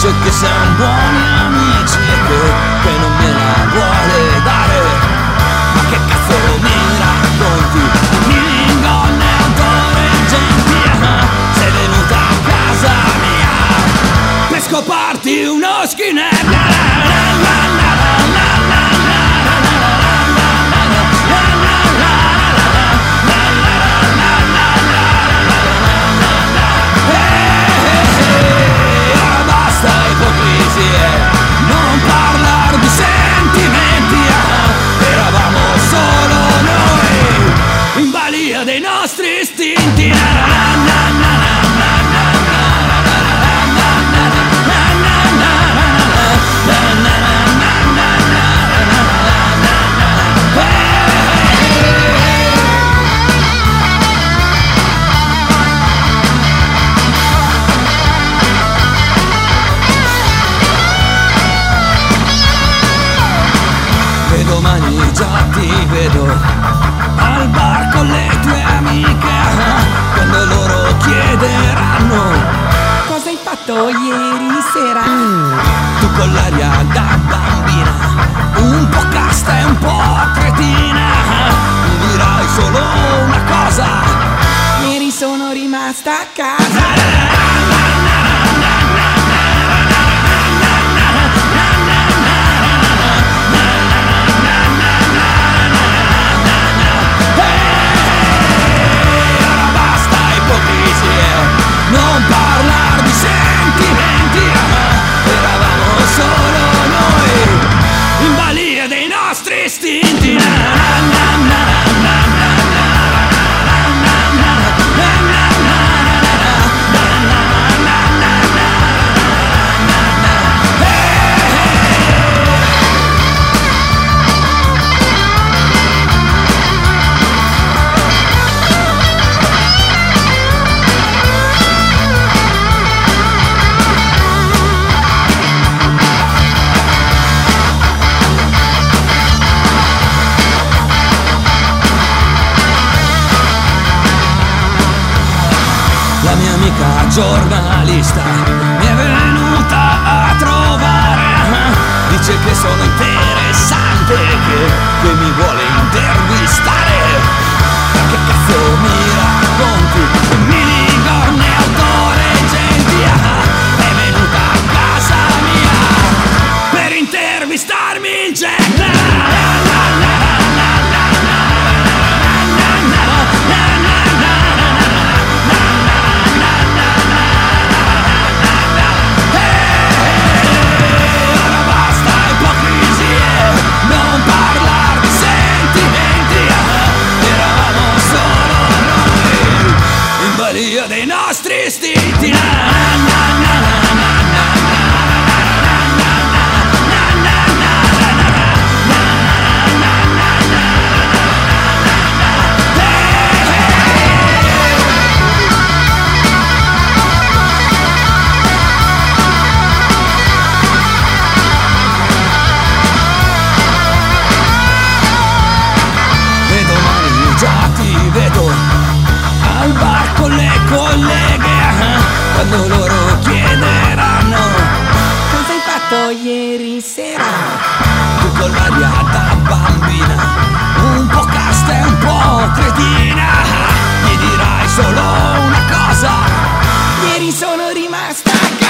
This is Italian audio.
dice che siamo buoni amici e che non me la vuole dare. Ma che cazzo mi racconti? Mingonne, adolescenti, sei venuta a casa mia per scoparti uno skinhead. Basta ipocrisie, non parlar di sentimenti, eravamo solo noi in balia dei nostri istinti. Domani già ti vedo al bar con le tue amiche, quando loro chiederanno Cosa hai fatto ieri sera? tu con l'aria da bambina, un po' casta e un po' cretina, mi dirai solo una cosa: Ieri sono rimasta a casa. Non parlar di sentimenti, eravamo solo noi in balia dei nostri istinti. La mia amica giornalista mi è venuta a trovare, dice che sono interessante, che mi vuole intervistare. Ma che cazzo mi racconti? Minigorne, adolescenti, è venuta a casa mia per intervistarmi il Jack. Dei nostri istinti. E domani già ti vedo al bar con le colleghe, quando loro chiederanno Cosa hai fatto ieri sera? tu con l'aria da bambina, un po' casta e un po' cretina, mi dirai solo una cosa: Ieri sono rimasta a casa.